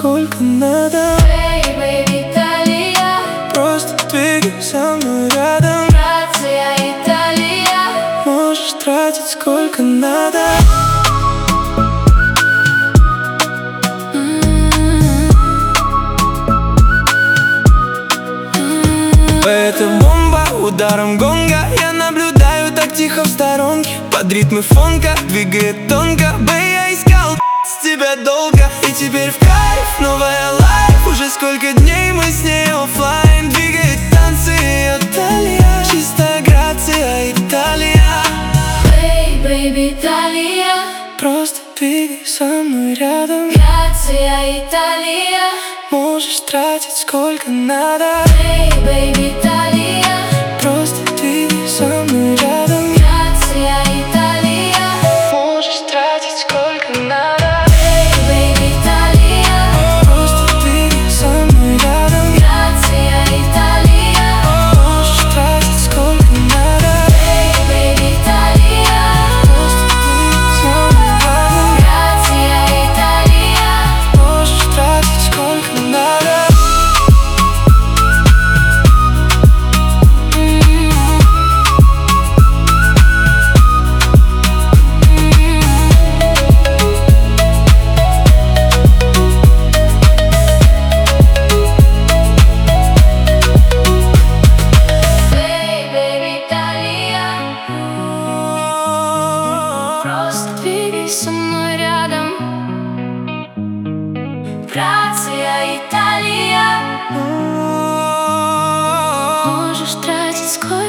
сколько надо. Baby, Италия, Просто двигай со мной рядом. Грация, Италия. Можешь тратить сколько надо. Это бомба, ударом гонга. Я наблюдаю так тихо в сторонке. Под ритмы фонка двигает тонко. Бэй, я искал с тебя долго. И теперь в кайф, новая лайф. Уже сколько дней мы с ней оффлайн. Двигает танцы ее талия. Чистая грация, Италия. Baby, Италия, Просто двигай со мной рядом. Грация, Италия. Можешь тратить сколько надо. Baby, Италия, Просто двигай со мной рядом. Грация, Италия. Можешь тратить сколько надо. Baby, Италия, Просто двигай со мной рядом. Грация, Италия. Можешь тратить сколько надо. Baby, Италия, Просто двигай со мной рядом. Грация, Италия. Можешь тратить сколько надо. Baby, Италия, просто двигай со мной рядом. Грация, Италия. Можешь тратить сколько